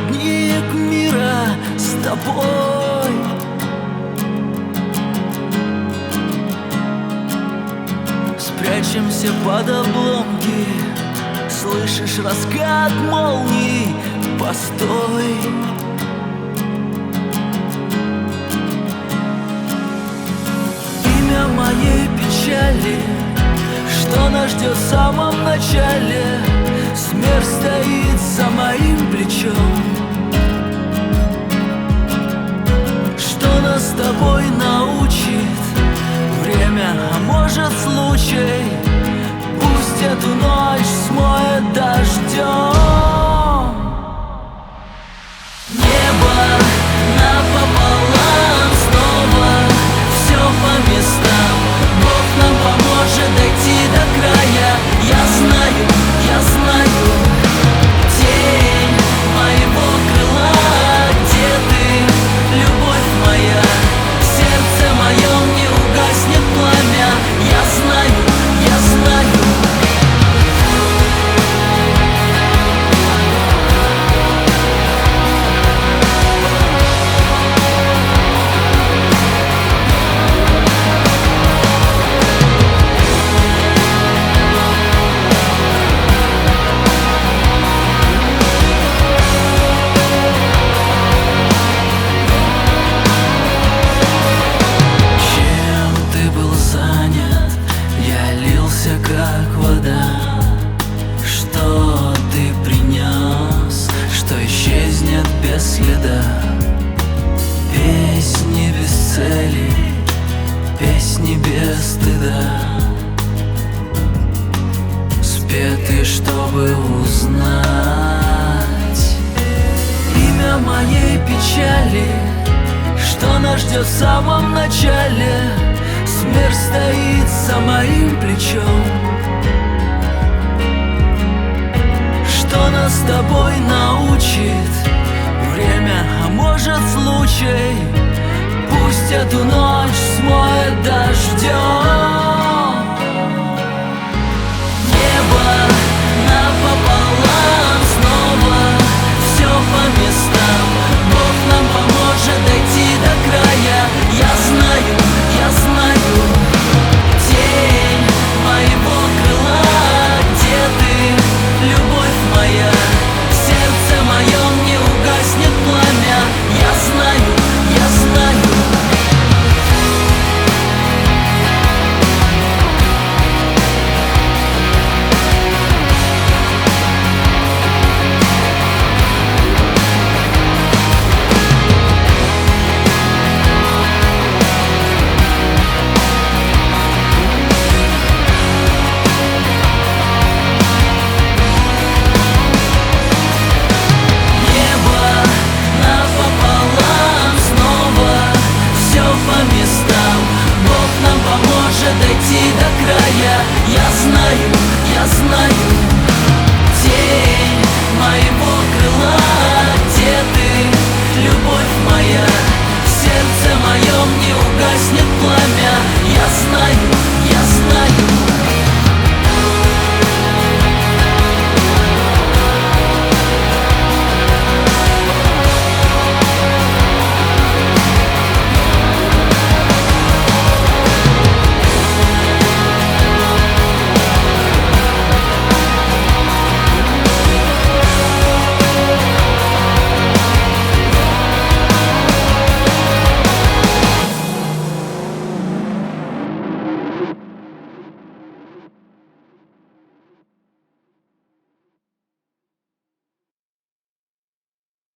проводник мира с тобой. Спрячемся под обломки, слышишь раскат молний, постой. Имя моей печали, что нас ждет в самом начале. Смерть стоит за моим плечом. Что нас с тобой научит время, а может случай? Пусть эту ночь смоет дождем. Небо напополам снова, все по местам. Бог нам поможет дойти до края. Я знаю, тень моего крыла. Где ты, любовь моя? В сердце моем не угаснет пламя. Я знаю. Как вода, что ты принес, что исчезнет без следа. Песни без цели, песни без стыда, спеты, чтобы узнать имя моей печали, что нас ждет в самом начале. Смерть стоит за моим плечом. Что нас с тобой научит время, а может случай? Пусть эту ночь смоет дождем.